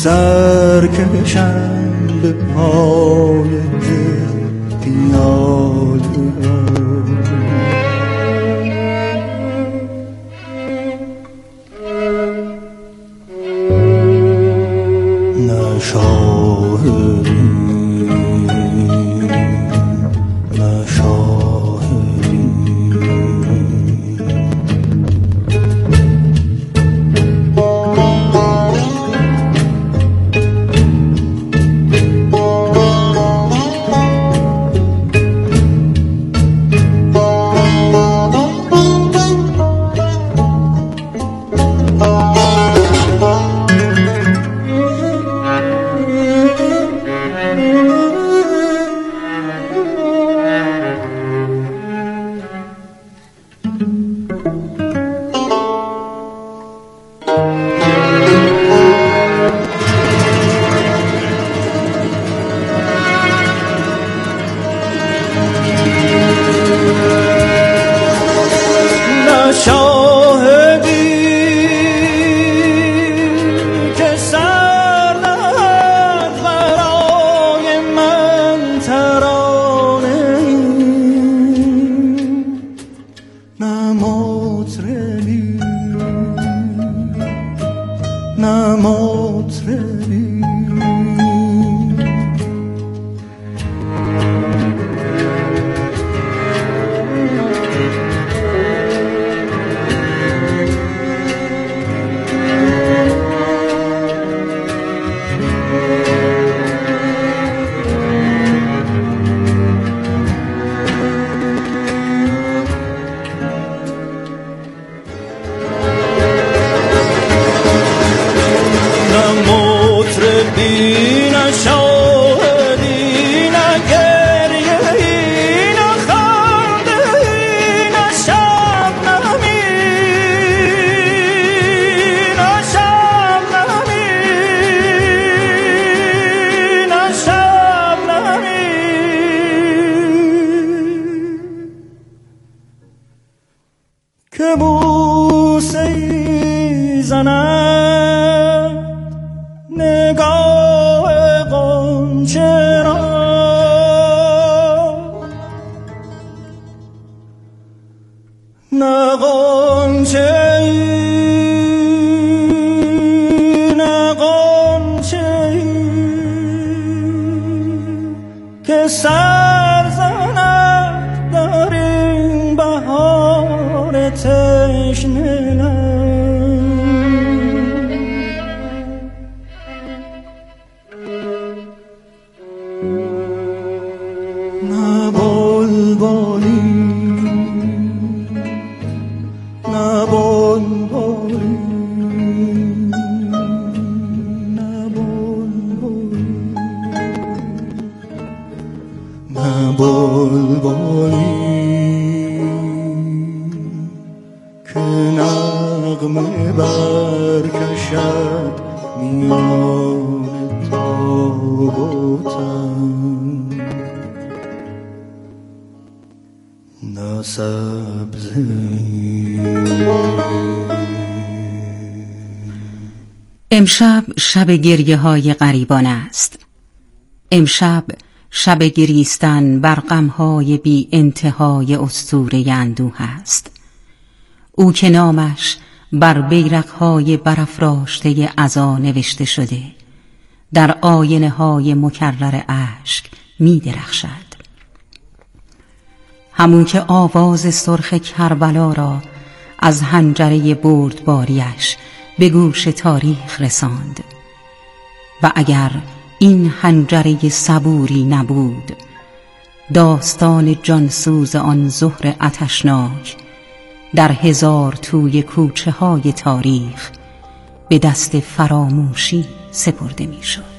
سر کشم به پای دل پیاله نه شاهدی نه شاهدی که بوسه‌ای زند نگاه غنچه را، نه غنچه‌ای نه غنچه‌ای که سر زند در این بهار تشنه. نه بلبلی نه بلبلی نه بلبلی نه بلبلی که نغمه برکشد میان تاب و تن، نه سبزه‌ای. امشب شب گریه های غریبان است. امشب شب گریستن بر غم‌های بی انتهای اسطوره اندوه است. او که نامش بر بیرق‌های برافراشته عزا نوشته شده، در آینه‌های مکرر اشک می درخشد. همون که آواز سرخ کربلا را از حنجره بردباریش به گوش تاریخ رساند. و اگر این حنجره صبوری نبود، داستان جانسوز آن ظهر آتشناک در هزار توی کوچه های تاریخ به دست فراموشی سپرده می شد.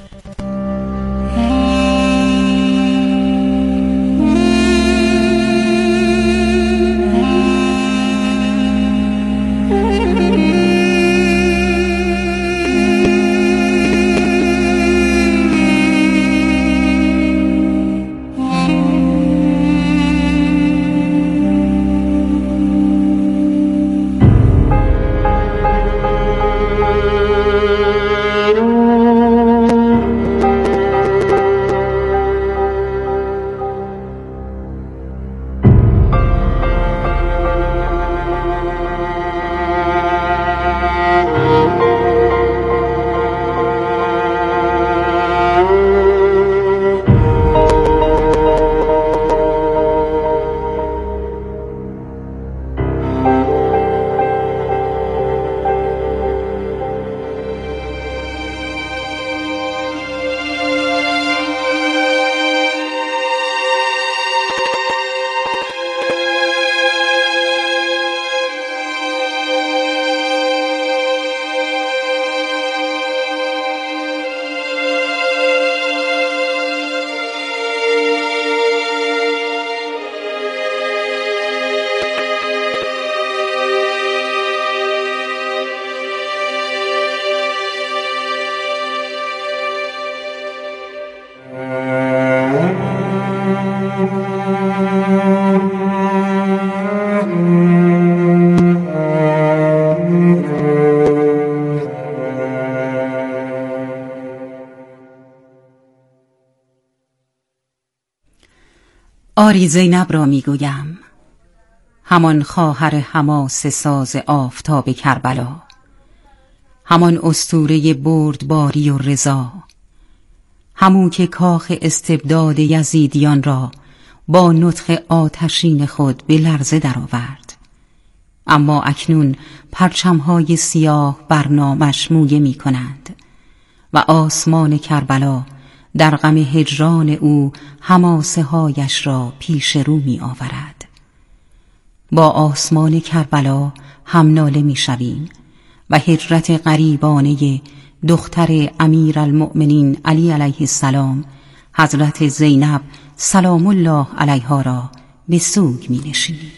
آری زینب را میگویم، همان خواهر حماسه ساز آفتاب کربلا، همان اسطوره بردباری و رضا، همون که کاخ استبداد یزیدیان را با نطق آتشین خود به لرزه درآورد. اما اکنون پرچم‌های سیاه بر نامش مویه می‌کنند و آسمان کربلا در غم هجران او حماسه هایش را پیش رو می آورد. با آسمان کربلا هم ناله می شویم و هجرت غریبانه دختر امیرالمؤمنین علی علیه السلام حضرت زینب سلام الله علیها را به سوگ می نشینیم.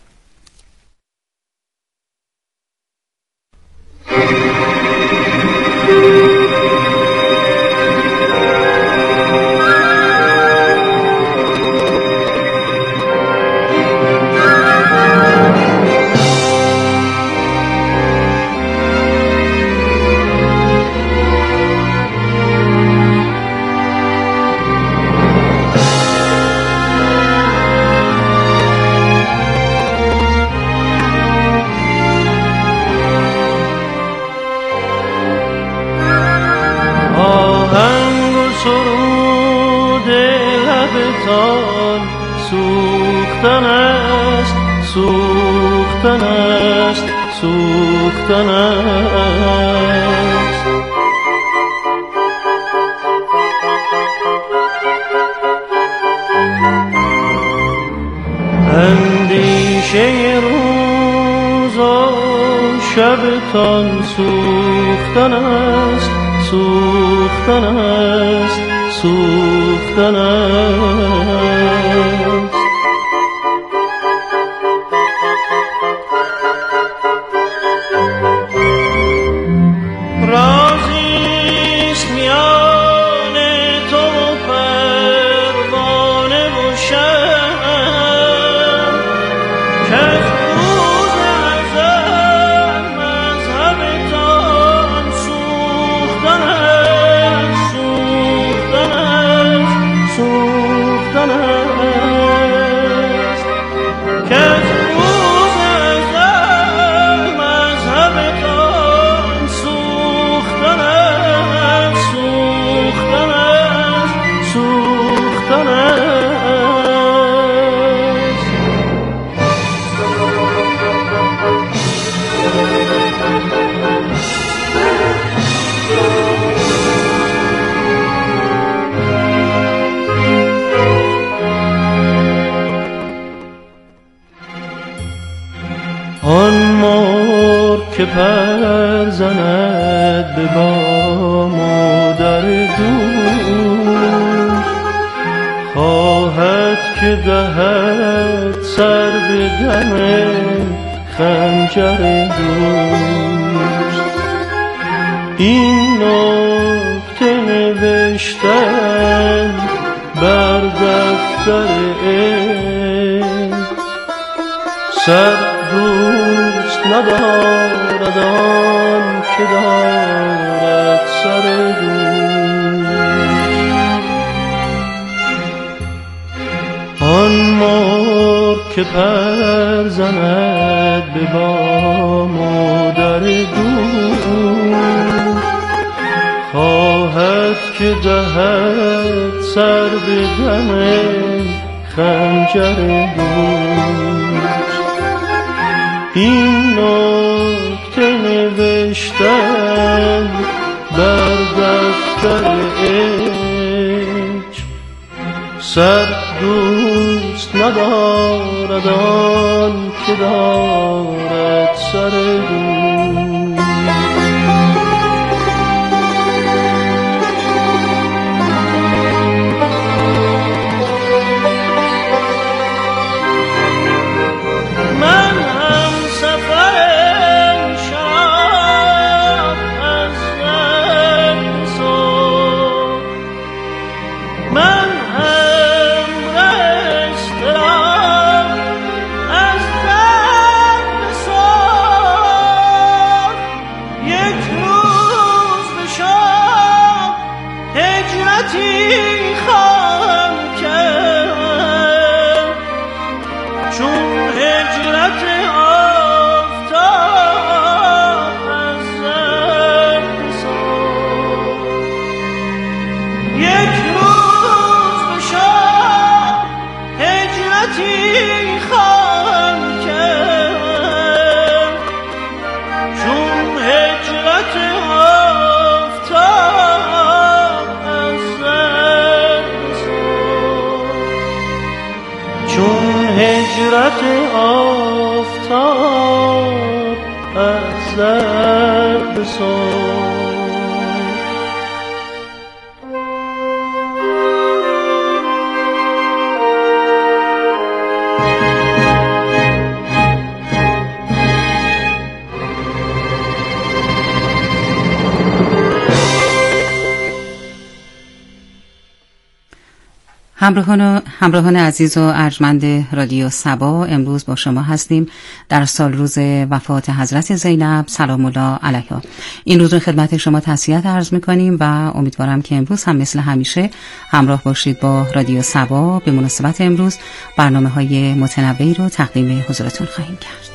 سوختن است، سوختن است، سوختن است. اندیشه روز و شبتان سوختن است، سوختن است، سوختن است. رازیست میان تو و پروانه و شب که از روز ازل مذهبتان سوختن است، سوختن است، سوختن است. که از روز ازل مذهبتان سوختن است، سوختن است، سوختن است. آن مرغ که پر زند به بام و در دوش، خواهد که دهد سر به دم خنجر دوست. این نکته نوشتن بر دفتر عشق، سر دوست ندارد آن که دارد سر دوست. آن مرغ که پر زند به بام و در دوست، خواهد که دهد سر به دم خنجر دوست. این نکته نوشتن بر دفتر عشق، سر دوست ندارد آن که دارد سر دوست. من هم هجرتی خواهم کرد چون هجرت آفتاب از زمستان. یک روز به شب هجرتی خواهم کرد چون هجرت آفتاب از زمستان. چون هجرت آفتاب از زمستان. همراهان عزیز و ارجمند رادیو صبا، امروز با شما هستیم در سال روز وفات حضرت زینب سلام الله علیها. این روز رو خدمت شما تسلیت عرض می‌کنیم و امیدوارم که امروز هم مثل همیشه همراه باشید با رادیو صبا. به مناسبت امروز برنامه‌های متنوعی رو تقدیم حضورتون خواهیم کرد.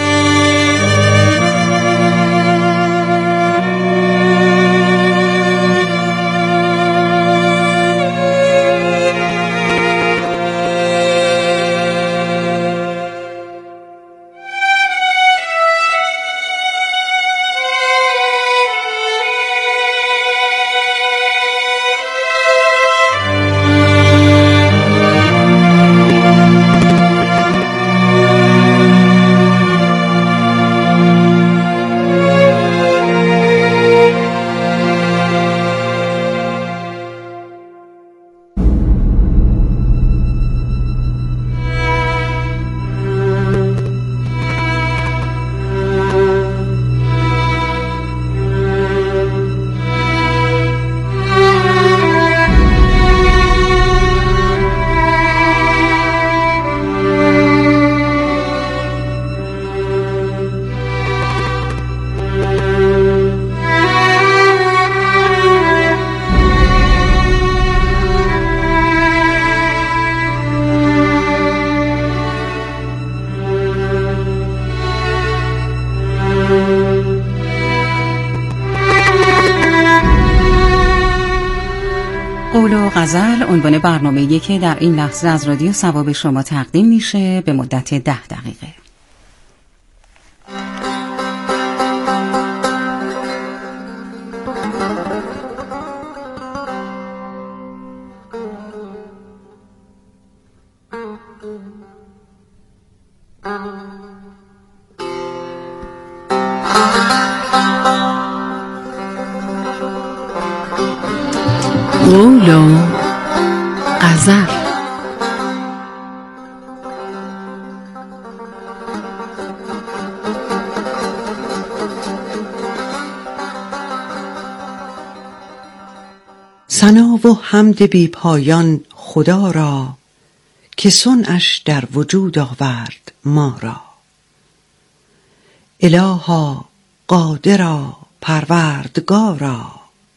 قول و غزل عنوان برنامه‌ای که در این لحظه از رادیو صبا به شما تقدیم میشه به مدت 10 دقیقه. قول و غزل. ثنا و حمد بی پایان خدا را که صنعش در وجود آورد ما را. الها قادرا پروردگارا،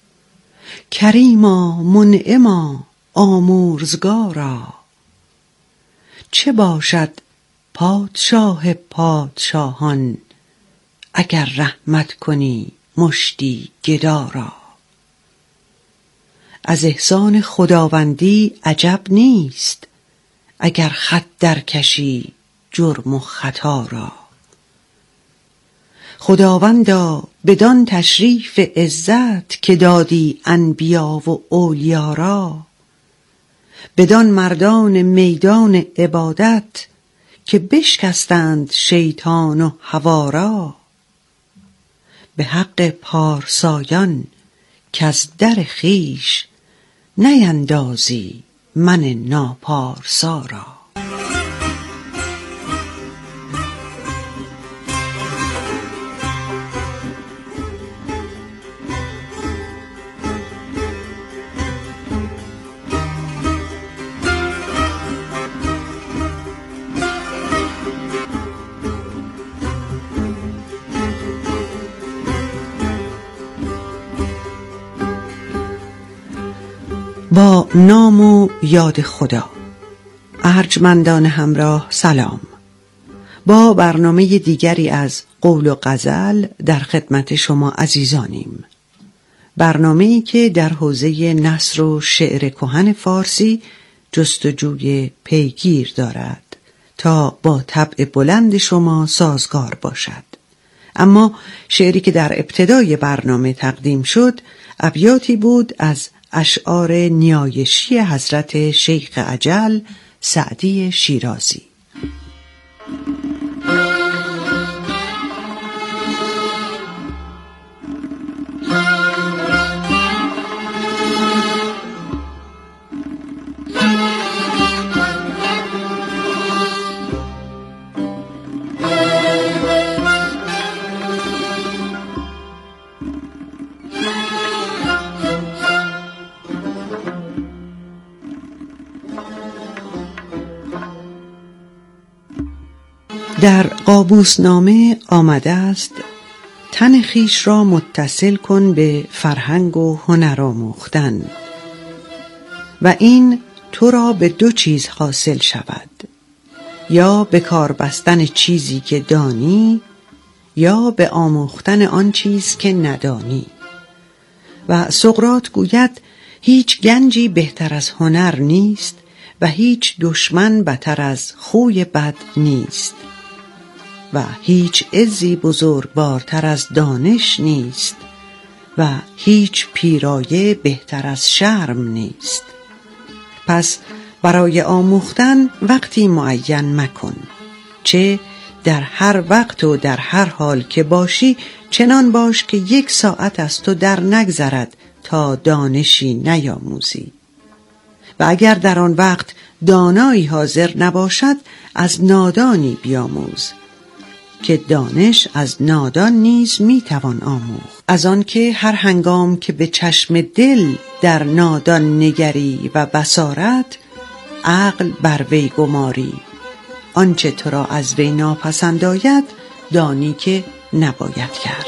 کریما منعما آمرزگارا. چه باشد پادشاه پادشاهان اگر رحمت کنی مشتی گدا را. از احسان خداوندی عجب نیست اگر خط در کشی جرم و خطا را. خداوندا بدان تشریف عزت که دادی انبیا و اولیا را، بدان مردان میدان عبادت که بشکستند شیطان و هوا را. به حق پارسایان که از در خویش نیندازی من ناپارسا را. با نام و یاد خدا. ارجمندان همراه سلام. با برنامه دیگری از قول و غزل در خدمت شما عزیزانیم. برنامه‌ای که در حوزه نثر و شعر کهن فارسی جستجوی پیگیر دارد تا با طبع بلند شما سازگار باشد. اما شعری که در ابتدای برنامه تقدیم شد ابیاتی بود از اشعار نیایشی حضرت شیخ اجل سعدی شیرازی. در قابوسنامه آمده است تن خویش را متصل کن به فرهنگ و هنر آموختن و این تو را به دو چیز حاصل شود، یا به کار بستن چیزی که دانی یا به آموختن آن چیز که ندانی. و سقراط گوید هیچ گنجی بهتر از هنر نیست و هیچ دشمن بتر از خوی بد نیست و هیچ عزی بزرگوارتر از دانش نیست و هیچ پیرایه بهتر از شرم نیست. پس برای آموختن وقتی معین مکن، چه در هر وقت و در هر حال که باشی چنان باش که 1 ساعت از تو در نگذرد تا دانشی نیاموزی. و اگر در آن وقت دانایی حاضر نباشد از نادانی بیاموز، که دانش از نادان نیز میتوان آموخت. از آن که هر هنگام که به چشم دل در نادان نگری و بصارت، عقل بر وی گماری، آنچه تو را از وی ناپسند آید دانی که نباید کرد.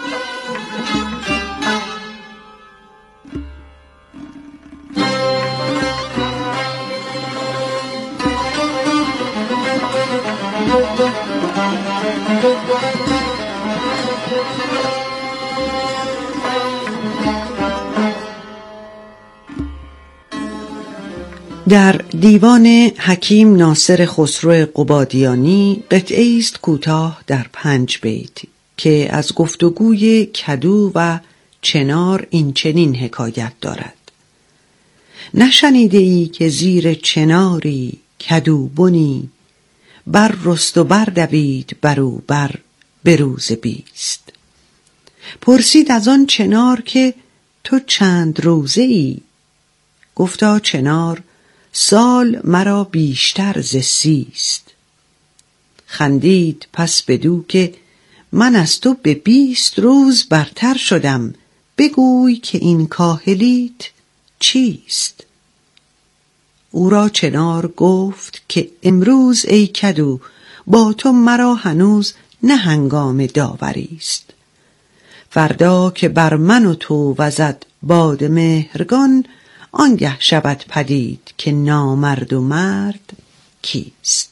در دیوان حکیم ناصر خسرو قبادیانی قطعه است کوتاه در 5 بیت که از گفتگوی کدو و چنار این چنین حکایت دارد: نشنیده ای که زیر چناری کدو بنی، بر رست و بردوید برو بر به روز 20. پرسید از آن چنار که تو چند روزه ای؟ گفتا چنار سال مرا بیشتر ز 30 است. خندید پس بدو که من از تو به 20 روز برتر شدم، بگوی که این کاهلیت چیست؟ او را چنار گفت که امروز ای کدو با تو مرا هنوز نه هنگام داوری است. فردا که بر من و تو وزد باد مهرگان، آنگه شود پدید که نامرد و مرد کیست.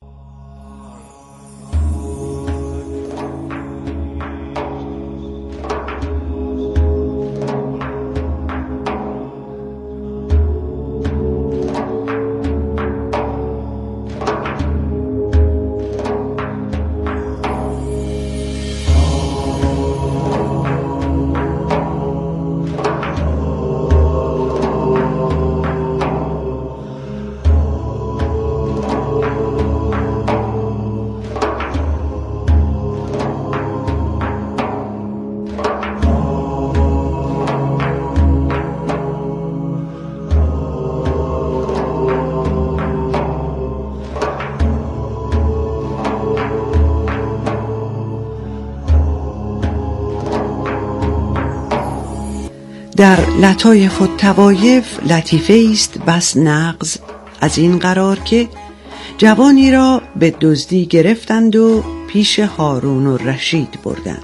در لطایف الطوایف لطیفه است بس نغز از این قرار که جوانی را به دزدی گرفتند و پیش هارون الرشید بردند.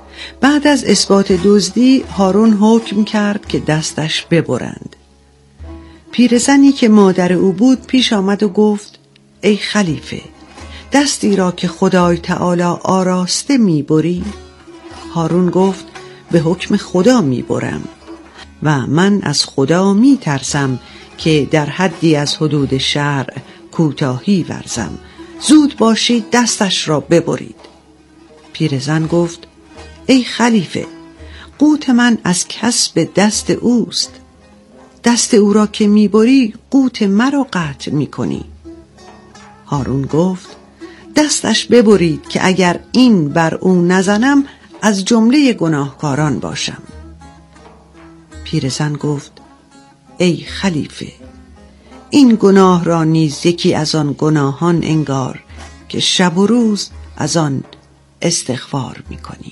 بعد از اثبات دزدی هارون حکم کرد که دستش ببرند. پیرزنی که مادر او بود پیش آمد و گفت ای خلیفه، دستی را که خدای تعالی آراسته میبری؟ هارون گفت به حکم خدا میبرم و من از خدا میترسم که در حدی از حدود شرع کوتاهی ورزم. زود باشید دستش را ببرید. پیرزن گفت ای خلیفه، قوت من از کسب دست اوست. دست او را که میبری قوت مرا قطع میکنی. هارون گفت دستش ببرید که اگر این بر او نزنم از جمله گناهکاران باشم. پیرزن گفت ای خلیفه، این گناه را نیز یکی از آن گناهان انگار که شب و روز از آن استغفار میکنی.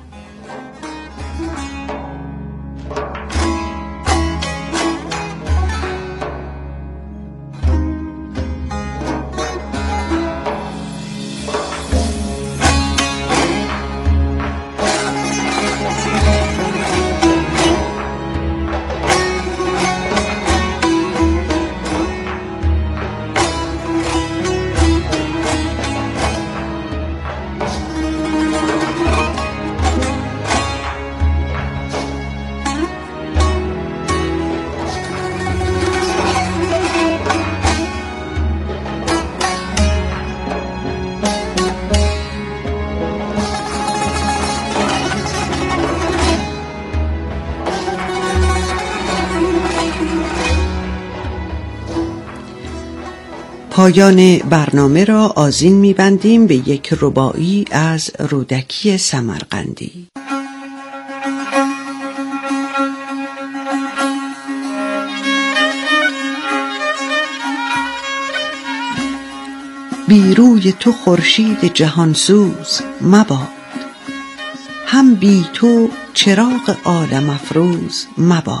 پایان برنامه را آذین می‌بندیم به یک رباعی از رودکی سمرقندی. بی روی تو خورشید جهانسوز مباد، هم بی تو چراغ عالم افروز مباد.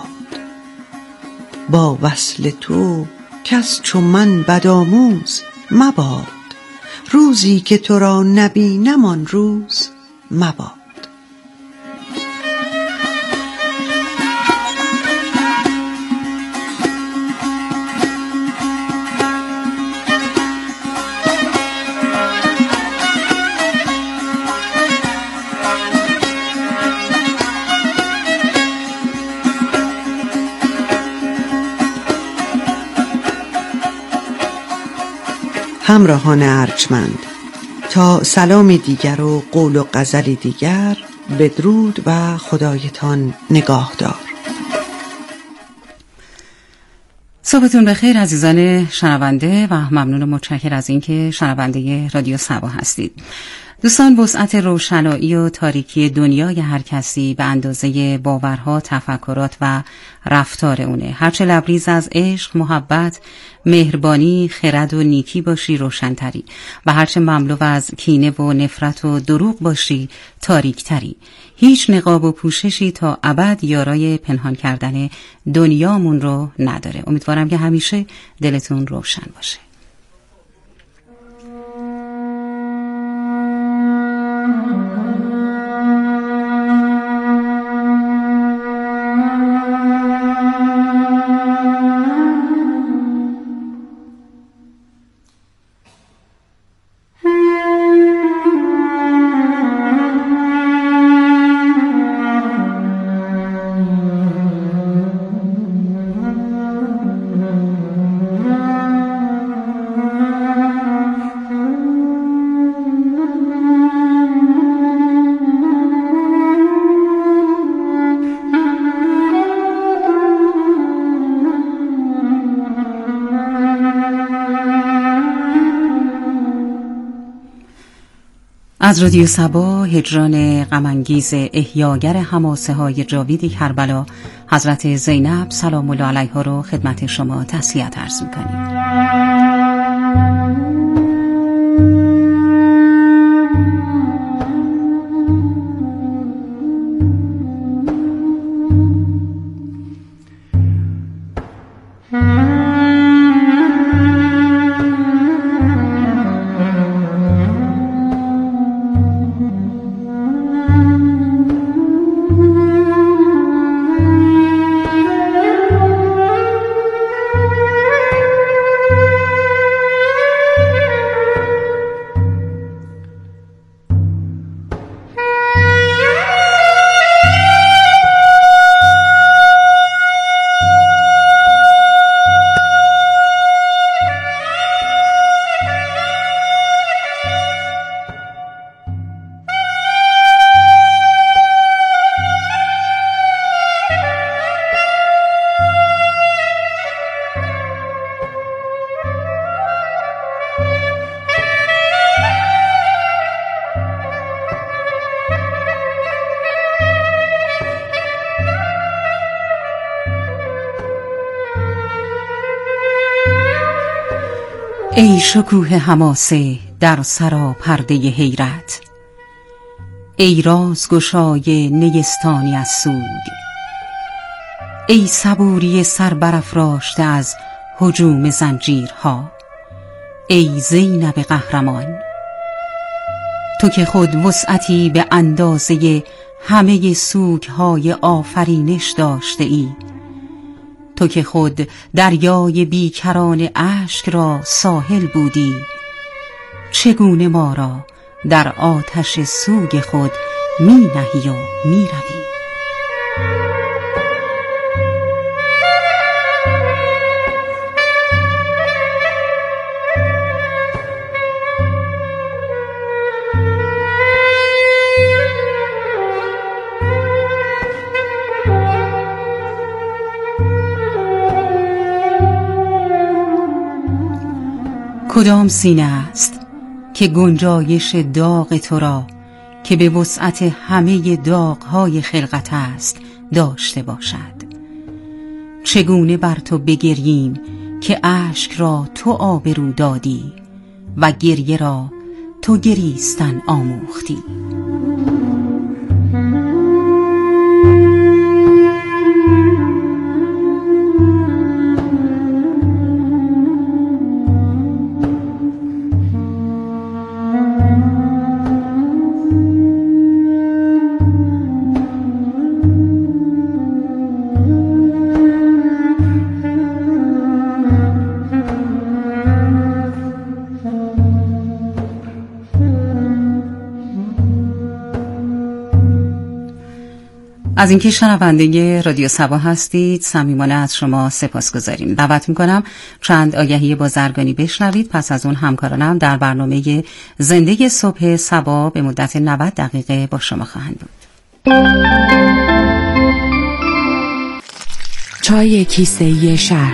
با وصل تو کس چو من بدآموز مباد، روزی که تو را نبینم آن روز مباد. همراهان ارجمند، تا سلام دیگر و قول و غزل دیگر، بدرود و خدایتان نگاهدار. صبحتون بخیر عزیزان شنونده و ممنون و متشکر از اینکه شنونده رادیو صبا هستید. دوستان، وسعت روشنایی و تاریکی دنیای هر کسی به اندازه باورها، تفکرات و رفتار اونه. هرچه لبریز از عشق، محبت، مهربانی، خرد و نیکی باشی روشنتری و هرچه مملو از کینه و نفرت و دروغ باشی تاریکتری. هیچ نقاب و پوششی تا ابد یارای پنهان کردن دنیامون رو نداره. امیدوارم که همیشه دلتون روشن باشه. از رادیو صبا، هجران غم‌انگیز احیاگر حماسه های جاوید کربلا حضرت زینب سلام الله علیها رو خدمت شما تسلیت عرض می‌کنیم. ای شکوه حماسه در سراپرده حیرت، ای رازگشای نیستانی از سوگ، ای صبوری سر برافراشته از هجوم زنجیرها، ای زینب قهرمان. تو که خود وسعتی به اندازه همه سوگهای آفرینش داشته ای، تو که خود دریای بیکران اشک را ساحل بودی، چگونه ما را در آتش سوگ خود می نهی و می روی؟ کدام سینه است که گنجایش داغ تو را که به وسعت همه داغ‌های خلقت است داشته باشد؟ چگونه بر تو بگرییم که اشک را تو آبرو دادی و گریه را تو گریستن آموختی؟ از اینکه شنونده رادیو صبا هستید صمیمانه از شما سپاسگزاریم. دعوت میکنم چند آگهی بازرگانی بشنوید، پس از اون همکارانم در برنامه زنده صبح صبا به مدت 90 دقیقه با شما خواهند بود. چای کیسه‌ای شهر